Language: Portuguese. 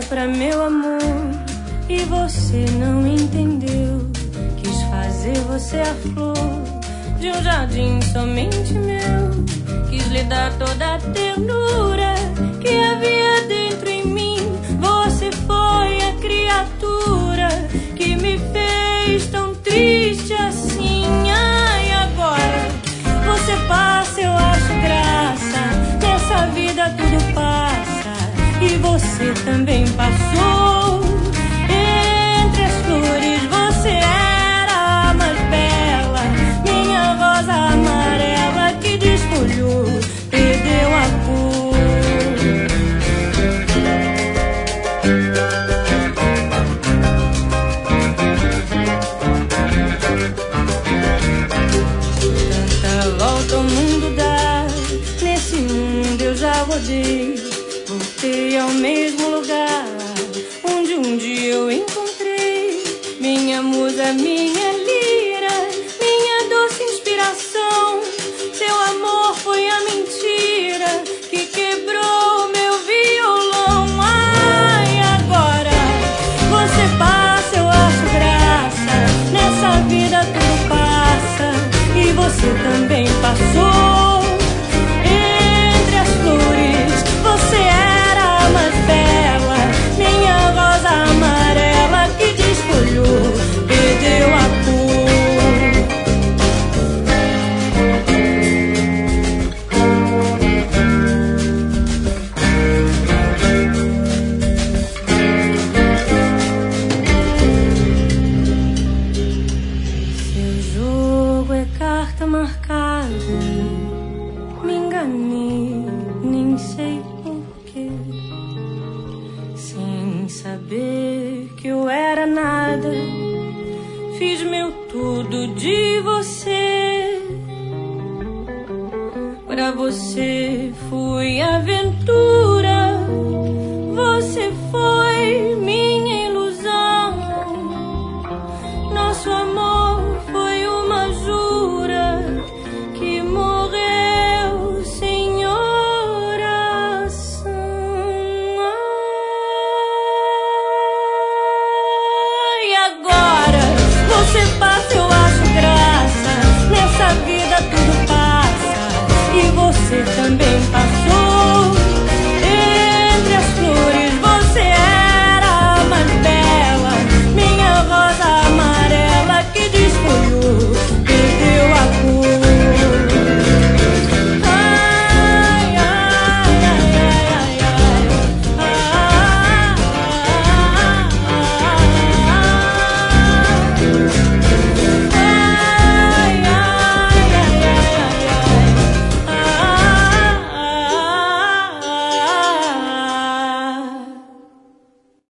pra meu amor e você não entendeu. Quis fazer você a flor de um jardim somente meu. Quis lhe dar toda a ternura que havia dentro em mim. Você foi a criatura que me fez tão triste assim. Ai, agora você passa, eu acho graça. Nessa vida tudo passa e você também passou. Entre as flores você era a mais bela, minha rosa amarela que desfolhou, perdeu a cor. Tanta volta o mundo dá, nesse mundo eu já rodei. Voltei ao mesmo lugar onde um dia eu encontrei minha musa, minha lira, minha doce inspiração. Seu amor foi a mentira que quebrou meu violão. Ai, agora você passa, eu acho graça. Nessa vida tudo passa e você também passou. Entre as flores você era a mais bela, minha rosa amarela que desfolhou, perdeu a cor. Seu jogo é carta marcada, me enganei, nem sei porquê. Sem saber que eu era nada, fiz meu tudo de você. Pra você fui aventura.